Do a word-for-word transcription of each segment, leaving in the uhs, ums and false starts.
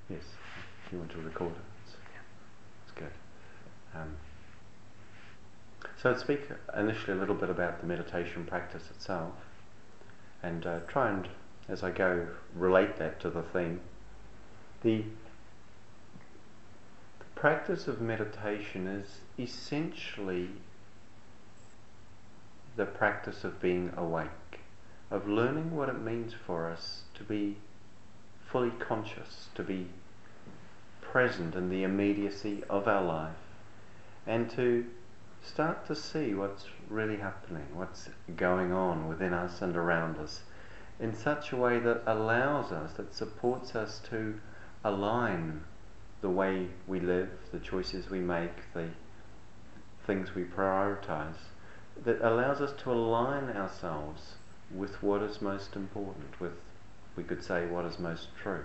Yes, if you want to record it, it's, it's good. Um, so I'd speak initially a little bit about the meditation practice itself, and uh, try and, as I go, relate that to the theme. The, the practice of meditation is essentially the practice of being awake, of learning what it means for us to be fully conscious, to be present in the immediacy of our life, and to start to see what's really happening, what's going on within us and around us, in such a way that allows us, that supports us to align the way we live, the choices we make, the things we prioritize, that allows us to align ourselves with what is most important, with, we could say, what is most true.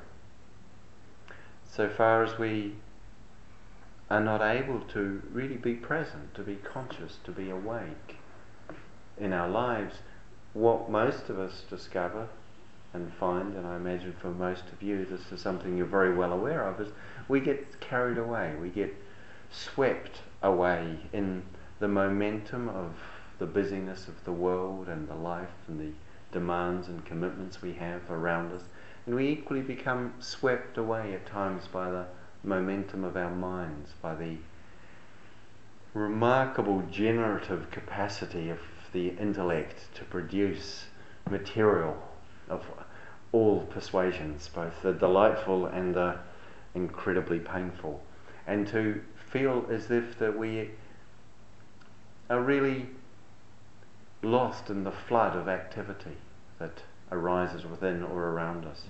So far as we are not able to really be present, to be conscious, to be awake in our lives, what most of us discover and find, and I imagine for most of you this is something you're very well aware of, is we get carried away, we get swept away in the momentum of the busyness of the world and the life and the demands and commitments we have around us, and we equally become swept away at times by the momentum of our minds, by the remarkable generative capacity of the intellect to produce material of all persuasions, both the delightful and the incredibly painful, and to feel as if that we are really lost in the flood of activity that arises within or around us.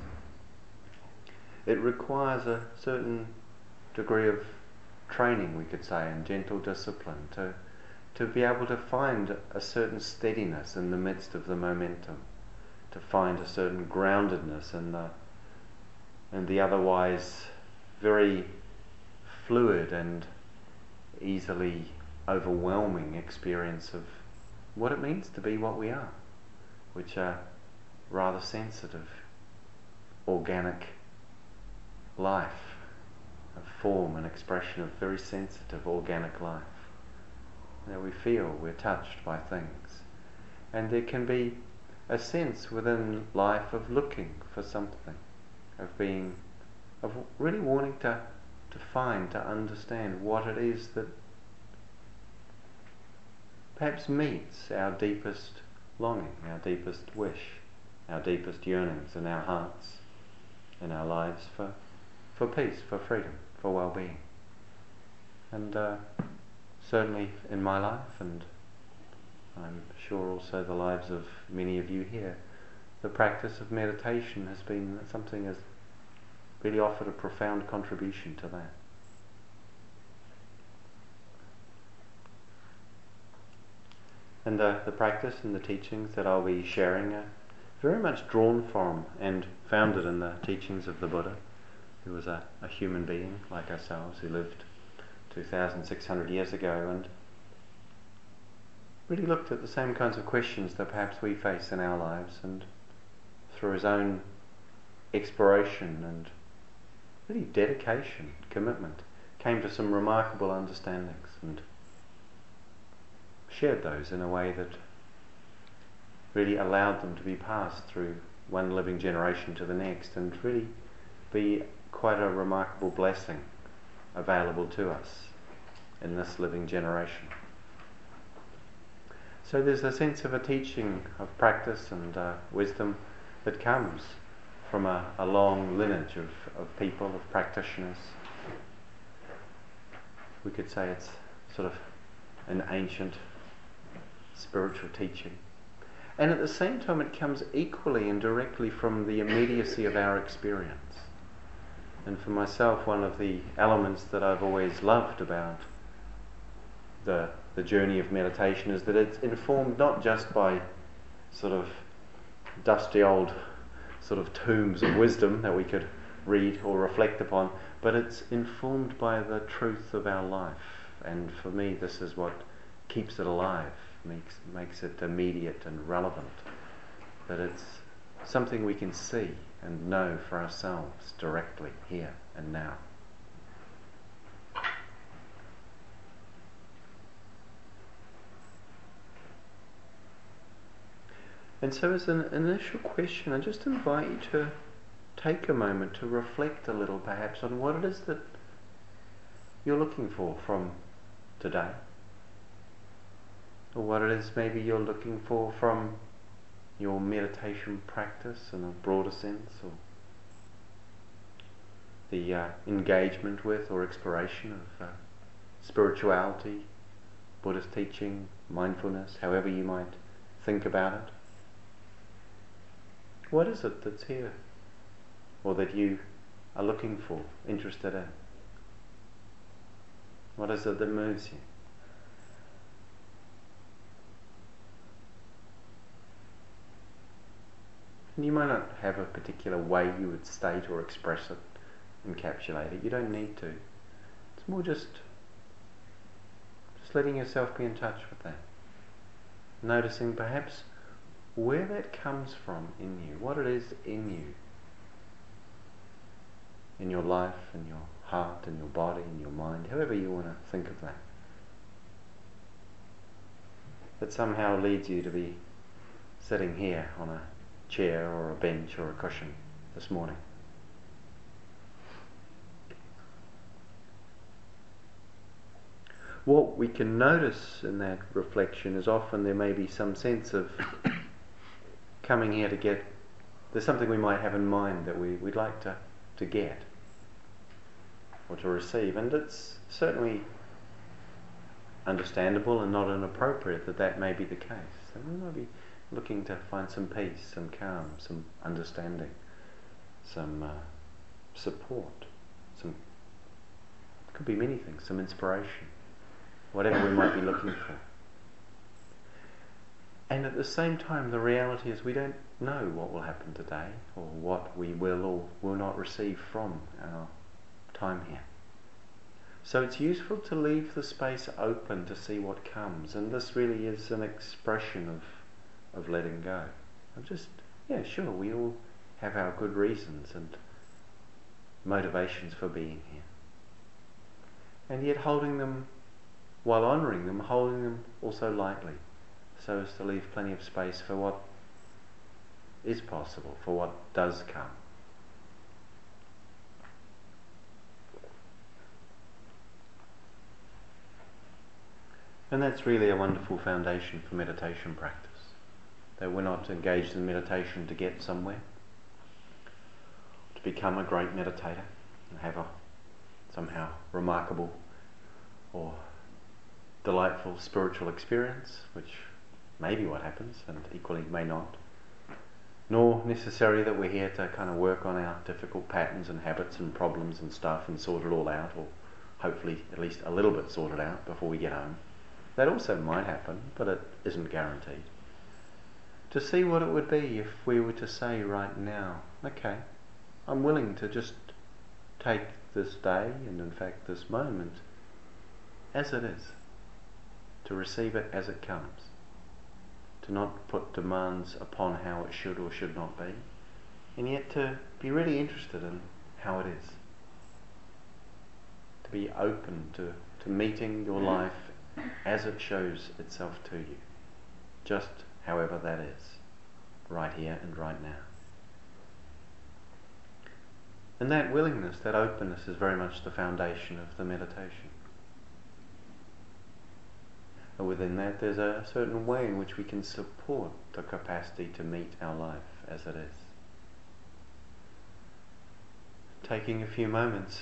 It requires a certain degree of training, we could say, and gentle discipline to to be able to find a certain steadiness in the midst of the momentum, to find a certain groundedness in the in the otherwise very fluid and easily overwhelming experience of what it means to be what we are, which are rather sensitive, organic life, a form and expression of very sensitive, organic life. Now we feel, we're touched by things. And there can be a sense within life of looking for something, of being, of really wanting to, to find, to understand what it is that perhaps meets our deepest longing, our deepest wish, our deepest yearnings in our hearts, in our lives for, for peace, for freedom, for well-being. And uh, certainly in my life, and I'm sure also the lives of many of you here, the practice of meditation has been something that's really offered a profound contribution to that. And uh, the practice and the teachings that I'll be sharing are very much drawn from and founded in the teachings of the Buddha, who was a, a human being like ourselves, who lived two thousand six hundred years ago and really looked at the same kinds of questions that perhaps we face in our lives, and through his own exploration and really dedication, commitment, came to some remarkable understandings and shared those in a way that really allowed them to be passed through one living generation to the next and really be quite a remarkable blessing available to us in this living generation. So there's a sense of a teaching of practice and uh, wisdom that comes from a, a long lineage of, of people, of practitioners. We could say it's sort of an ancient spiritual teaching. And at the same time it comes equally and directly from the immediacy of our experience. And for myself, one of the elements that I've always loved about the the journey of meditation is that it's informed not just by sort of dusty old sort of tombs of wisdom that we could read or reflect upon, but it's informed by the truth of our life. And for me, this is what keeps it alive, makes makes it immediate and relevant, that it's something we can see and know for ourselves directly here and now. And so as an initial question, I just invite you to take a moment to reflect a little perhaps on what it is that you're looking for from today, or what it is maybe you're looking for from your meditation practice in a broader sense, or the uh, engagement with or exploration of uh, spirituality, Buddhist teaching, mindfulness, however you might think about it. What is it that's here, or that you are looking for, interested in? What is it that moves you? And you might not have a particular way you would state or express it, encapsulate it. You don't need to. It's more just, just letting yourself be in touch with that. Noticing perhaps where that comes from in you, what it is in you, in your life, in your heart, in your body, in your mind, however you want to think of that, that somehow leads you to be sitting here on a chair or a bench or a cushion this morning. What we can notice in that reflection is often there may be some sense of coming here to get, there's something we might have in mind that we, we'd like to, to get or to receive, and it's certainly understandable and not inappropriate that that may be the case. And we might be looking to find some peace, some calm, some understanding, some uh, support, some, could be many things, some inspiration, whatever we might be looking for. And at the same time, the reality is we don't know what will happen today, or what we will or will not receive from our time here. So it's useful to leave the space open to see what comes, and this really is an expression of, of letting go. Of just, yeah, sure, we all have our good reasons and motivations for being here. And yet holding them, while honouring them, holding them also lightly, so as to leave plenty of space for what is possible, for what does come. And that's really a wonderful foundation for meditation practice. That we're not engaged in meditation to get somewhere, to become a great meditator and have a somehow remarkable or delightful spiritual experience, which may be what happens and equally may not. Nor necessarily that we're here to kind of work on our difficult patterns and habits and problems and stuff and sort it all out, or hopefully at least a little bit sort it out before we get home. That also might happen, but it isn't guaranteed. To see what it would be if we were to say right now, okay, I'm willing to just take this day, and in fact this moment, as it is, to receive it as it comes, to not put demands upon how it should or should not be, and yet to be really interested in how it is, to be open to, to meeting your life as it shows itself to you, just however that is, right here and right now. And that willingness, that openness is very much the foundation of the meditation. And within that there's a certain way in which we can support the capacity to meet our life as it is. Taking a few moments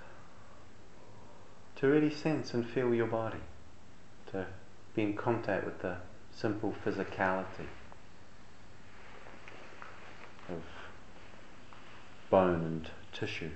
to really sense and feel your body, to be in contact with the simple physicality of bone and tissue.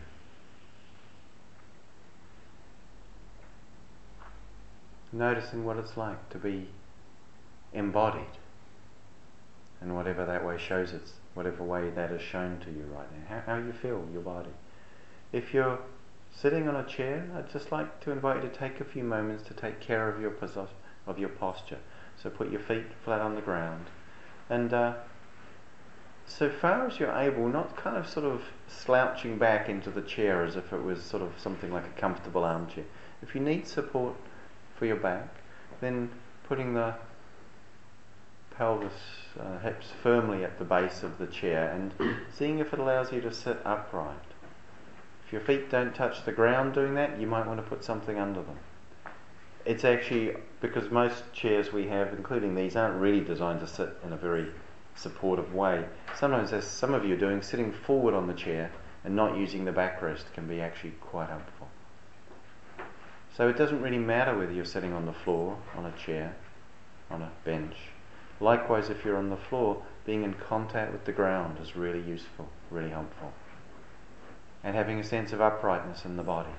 Noticing what it's like to be embodied in whatever that way shows it's, whatever way that is shown to you right now. How, how you feel your body. If you're sitting on a chair, I'd just like to invite you to take a few moments to take care of your posi- of your posture. So put your feet flat on the ground and uh, so far as you're able, not kind of sort of slouching back into the chair as if it was sort of something like a comfortable armchair. If you need support for your back, then putting the pelvis, uh, hips firmly at the base of the chair and seeing if it allows you to sit upright. If your feet don't touch the ground doing that, you might want to put something under them. It's actually, because most chairs we have, including these, aren't really designed to sit in a very supportive way. Sometimes, as some of you are doing, sitting forward on the chair and not using the backrest can be actually quite helpful. So it doesn't really matter whether you're sitting on the floor, on a chair, on a bench. Likewise, if you're on the floor, being in contact with the ground is really useful, really helpful. And having a sense of uprightness in the body.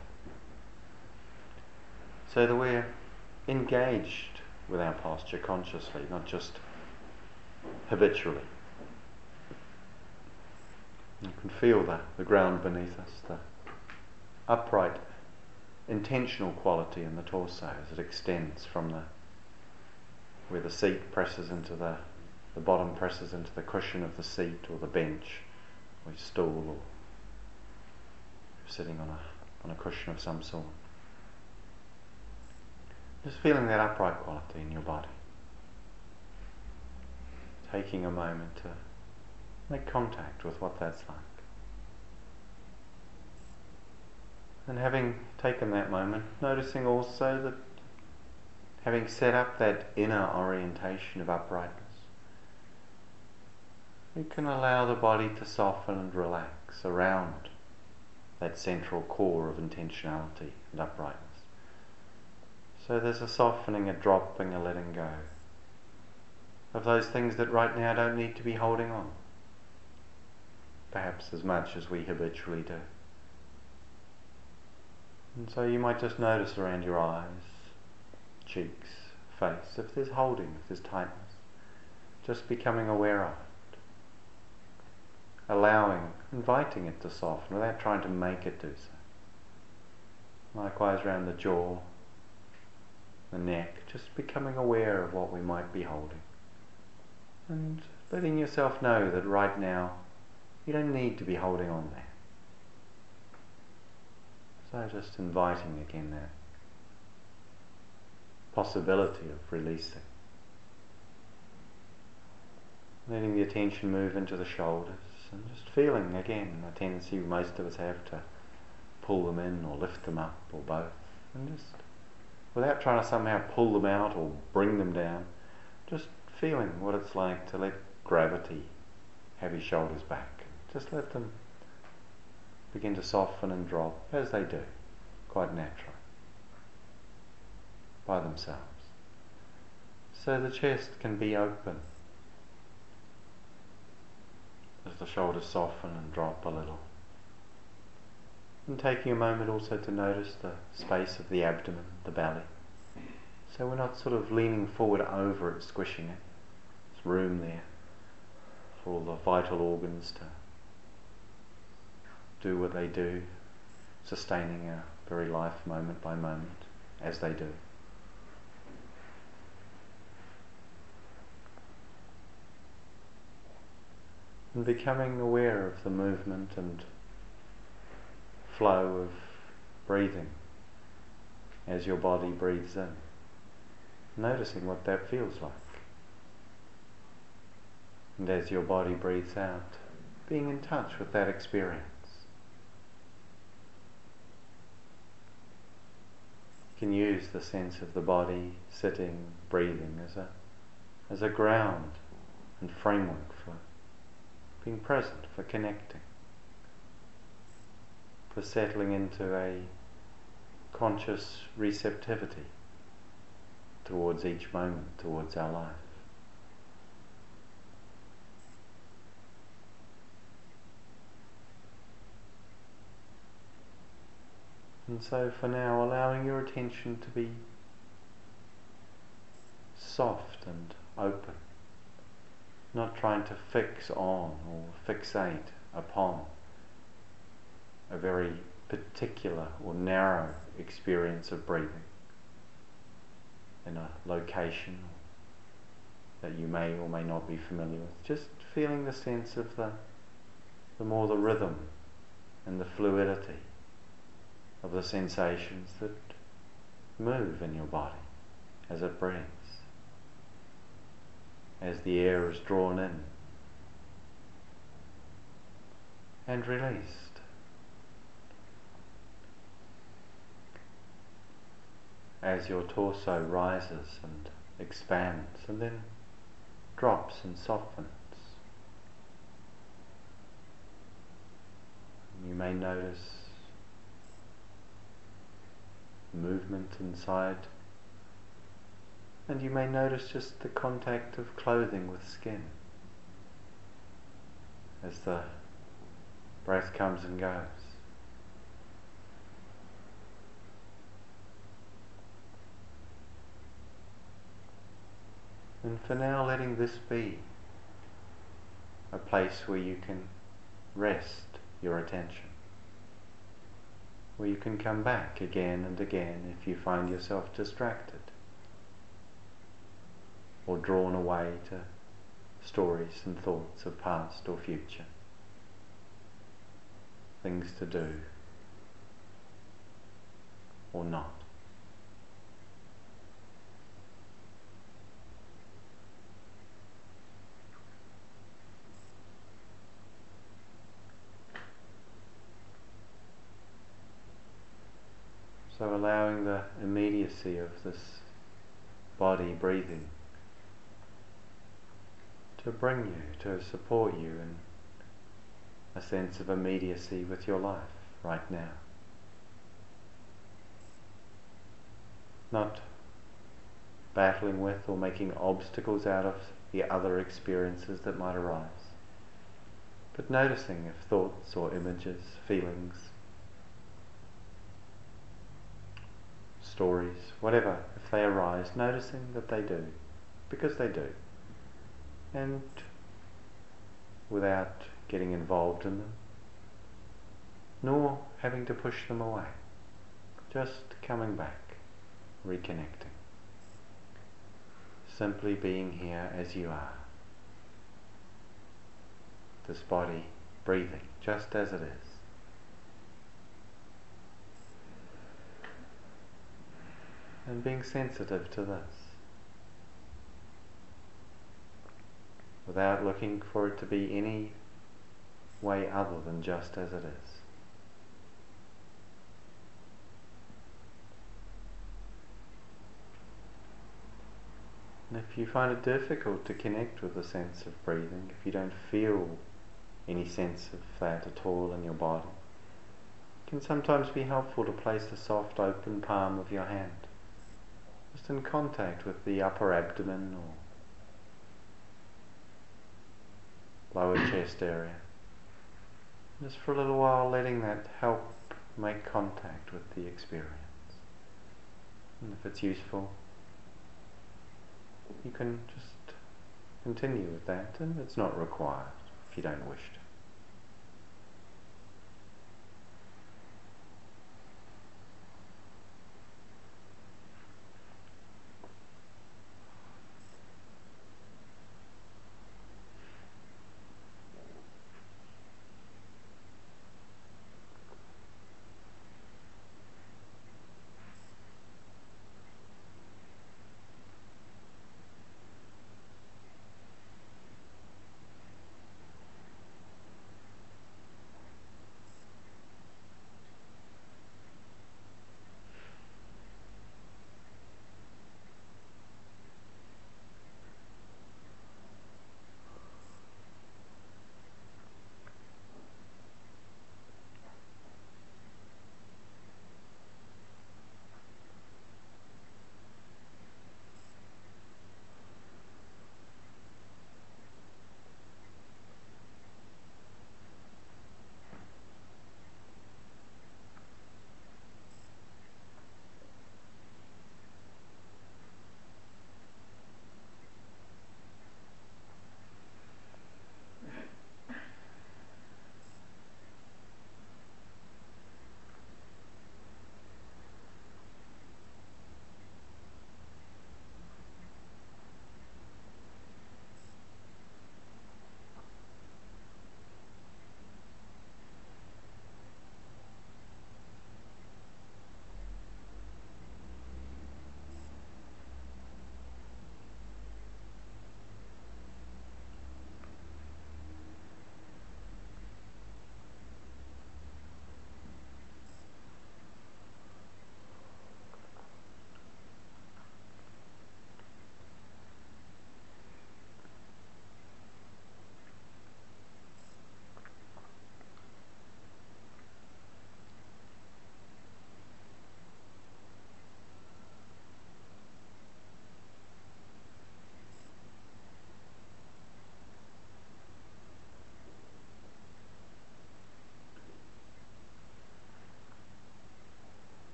So that we're engaged with our posture consciously, not just habitually. You can feel the, the ground beneath us, the upright, intentional quality in the torso as it extends from the where the seat presses into the, the bottom presses into the cushion of the seat or the bench or stool, or sitting on a on a cushion of some sort. Just feeling that upright quality in your body. Taking a moment to make contact with what that's like. And having taken that moment, noticing also that having set up that inner orientation of uprightness, we can allow the body to soften and relax around that central core of intentionality and uprightness. So there's a softening, a dropping, a letting go of those things that right now don't need to be holding on, perhaps as much as we habitually do. And so you might just notice around your eyes, cheeks, face, if there's holding, if there's tightness, just becoming aware of it, allowing, inviting it to soften without trying to make it do so. Likewise around the jaw, the neck, just becoming aware of what we might be holding and letting yourself know that right now you don't need to be holding on there. So just inviting again that possibility of releasing. Letting the attention move into the shoulders and just feeling again the tendency most of us have to pull them in or lift them up or both, and just without trying to somehow pull them out or bring them down, just feeling what it's like to let gravity have your shoulders back. Just let them begin to soften and drop as they do, quite naturally, by themselves. So the chest can be open as the shoulders soften and drop a little. And taking a moment also to notice the space of the abdomen, the belly. So we're not sort of leaning forward over it, squishing it. There's room there for all the vital organs to do what they do, sustaining our very life moment by moment as they do. And becoming aware of the movement and flow of breathing as your body breathes in, noticing what that feels like, and as your body breathes out, being in touch with that experience. You can use the sense of the body sitting, breathing as a as a ground and framework for being present, for connecting, for settling into a conscious receptivity towards each moment, towards our life. And so for now, allowing your attention to be soft and open, not trying to fix on or fixate upon a very particular or narrow experience of breathing in a location that you may or may not be familiar with. Just feeling the sense of the, the more the rhythm and the fluidity of the sensations that move in your body as it breathes, as the air is drawn in and released. As your torso rises and expands and then drops and softens. You may notice movement inside, and you may notice just the contact of clothing with skin as the breath comes and goes. And for now, letting this be a place where you can rest your attention, where you can come back again and again if you find yourself distracted or drawn away to stories and thoughts of past or future, things to do or not. So allowing the immediacy of this body breathing to bring you, to support you in a sense of immediacy with your life right now. Not battling with or making obstacles out of the other experiences that might arise, but noticing if thoughts or images, feelings, stories, whatever, if they arise, noticing that they do, because they do, and without getting involved in them, nor having to push them away, just coming back, reconnecting, simply being here as you are, this body breathing just as it is. And being sensitive to this, without looking for it to be any way other than just as it is. And if you find it difficult to connect with the sense of breathing, if you don't feel any sense of that at all in your body, it can sometimes be helpful to place a soft open palm of your hand just in contact with the upper abdomen or lower chest area. Just for a little while letting that help make contact with the experience. And if it's useful, you can just continue with that, and it's not required if you don't wish to.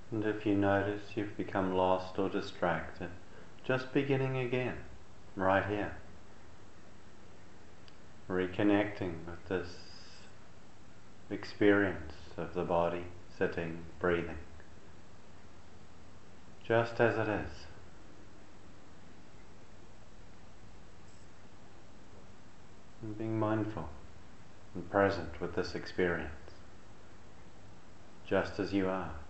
And if you notice you've become lost or distracted, just beginning again, right here. Reconnecting with this experience of the body, sitting, breathing, just as it is. And being mindful and present with this experience, just as you are.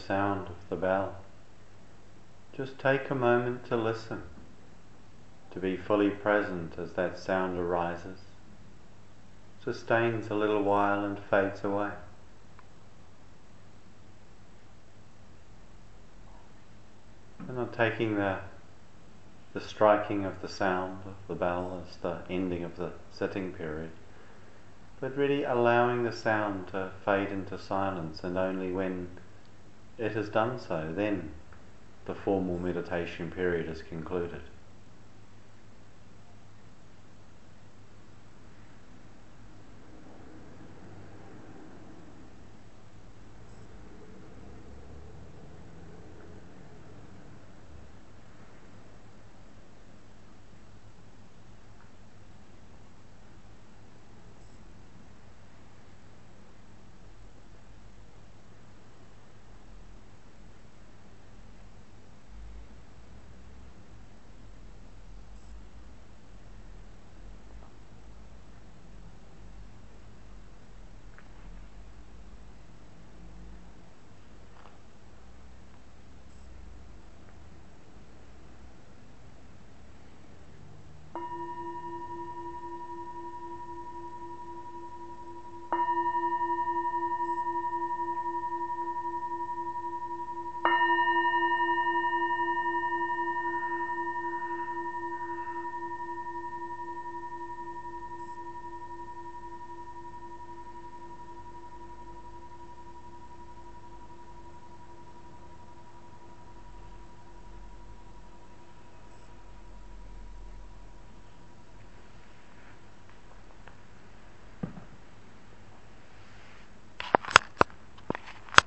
sound of the bell. Just take a moment to listen, to be fully present as that sound arises, sustains a little while and fades away. And not taking the, the striking of the sound of the bell as the ending of the sitting period, but really allowing the sound to fade into silence, and only when it has done so, then the formal meditation period is concluded.